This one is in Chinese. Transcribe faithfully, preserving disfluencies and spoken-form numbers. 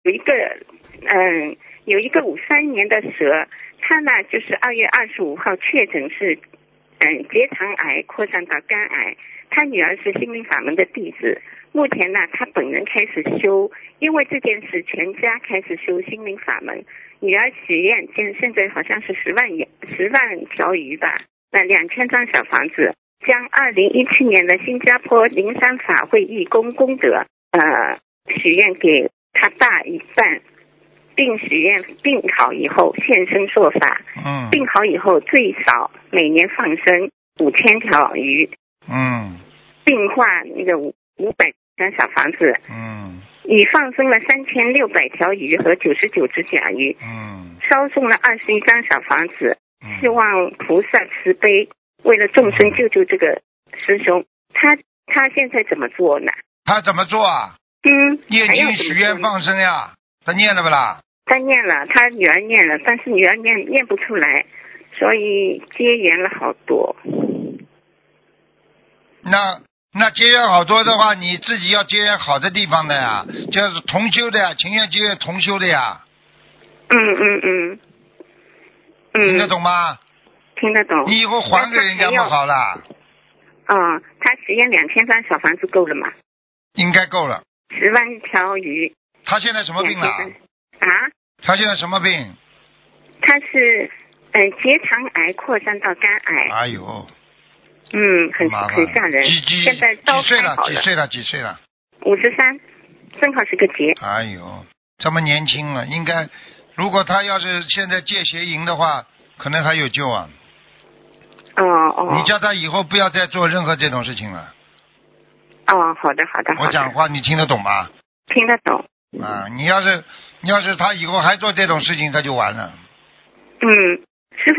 有一个嗯，有一个五三年的蛇，他呢就是二月二十五号确诊是嗯结肠癌扩散到肝癌。他女儿是心灵法门的弟子，目前呢他本人开始修，因为这件事全家开始修心灵法门。女儿许愿，现现在好像是十万十万条鱼吧，那两千张小房子，将二零一七年的新加坡灵山法会义工功德呃许愿给他爸一半，并许愿病好以后现身说法。 嗯， 病好以后最少每年放生五千条鱼。 嗯， 净化那个五五百张小房子。 嗯， 已放生了三千六百条鱼和九十九只甲鱼。 嗯， 烧送了二十一张小房子， 嗯， 希望菩萨慈悲，为了众生救救这个师兄。他他现在怎么做呢？ 他怎么做啊？ 嗯， 念还要经许怎么做呢愿放生呀，他念了不啦？ 他念了，他女儿念了，但是女儿念念不出来，所以结缘了好多。 那那结缘好多的话，你自己要结缘好的地方的呀，就是同修的呀，情愿结缘同修的呀。 嗯嗯嗯嗯， 听得懂吗？ 听得懂。 你以后还给人家不好了？ 哦，他实验两千张小房子够了吗？ 应该够了。 十万条鱼。 他现在什么病了？ 啊？ 他现在什么病？ 他是呃结肠癌扩散到肝癌。 哎呦。 嗯，很麻烦很吓人。 几几现在刀几岁了？ 开好几岁了？几岁了？ 五十三，正好是个劫。 哎呦，这么年轻了，应该，如果他要是现在戒邪淫的话，可能还有救啊。 哦哦。 你叫他以后不要再做任何这种事情了。 哦，好的好的。 我讲话你听得懂吗？ 听得懂。 啊，你要是你要是他以后还做这种事情，他就完了。 嗯，